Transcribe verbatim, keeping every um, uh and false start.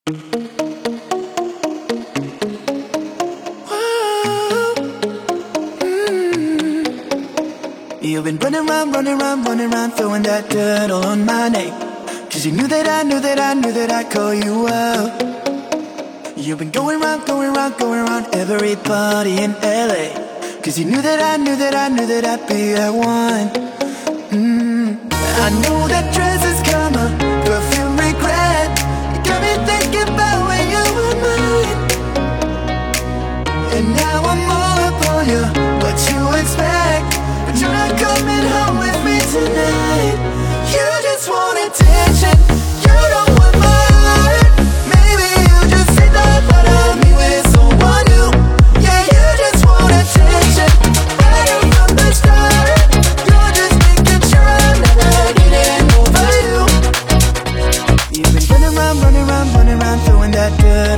You've been running around, running around, running around, throwing that dirt all on my name. Cause you knew that I knew that I knew that I'd call you up. You've been going round, going round, going around every party in L A. Cause you knew that I knew that I knew that I'd be that one. mm. I know that dress is karma, perfume regret. You got me thinking about when you were mine. And now I'm all up on you, what you expect? But you're not coming home with me tonight. You just want attention, you don't want my heart. Maybe you just see the thought of me with someone new. Yeah, you just want attention, right from the start. You're just making sure I'm never getting over you. You've been running around, running around, running around, throwing that dirt